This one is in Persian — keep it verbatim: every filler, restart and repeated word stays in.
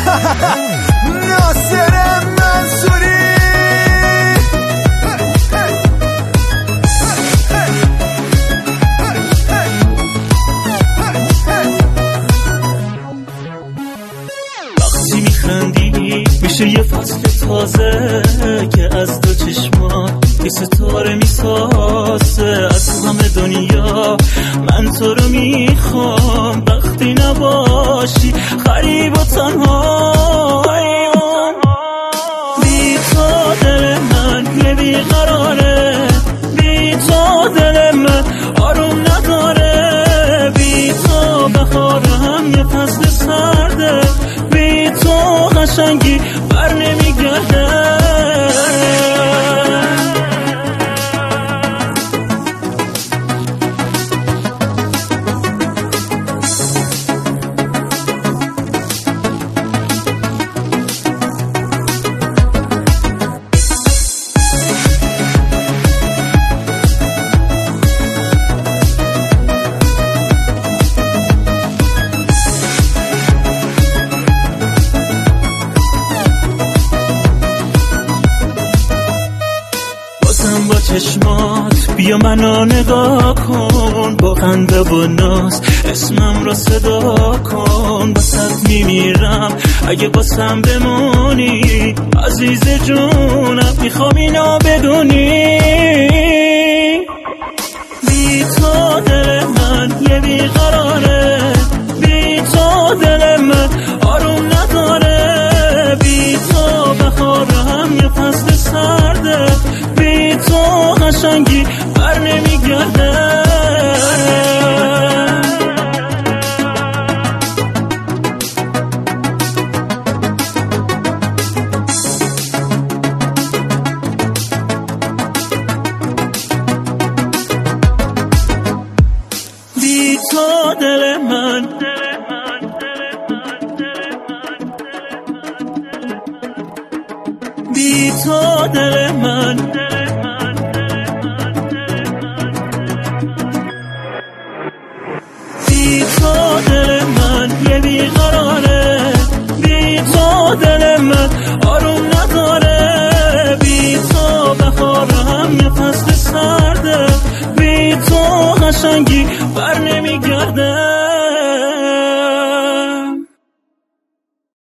ناصر منصوری. وقتی میخندی میشه یه فصل تازه که از دو چشمات یه ستاره میسازه. از همه دنیا من تو رو میخوام، وقتی نباشی غریب و تنها. بی تو دل من یه بیقراره، بی تو دل من آروم نداره، بی تو بهارم یه فصل سرده، بی تو قشنگی بر نمیگرده. با چشمات بیا منو نگاه کن، با خنده و ناز اسمم رو صدا کن. باسط میمیرم اگه باسم بمونی، عزیز جونم میخوام اینو بدونی. بی تو دل من یه بیقراره، بی تو دل من آروم نداره، بی تو بهارم یه فصل سرده، بی تو قشنگی بر نمیگرده. بی تو دل من بی تو دل من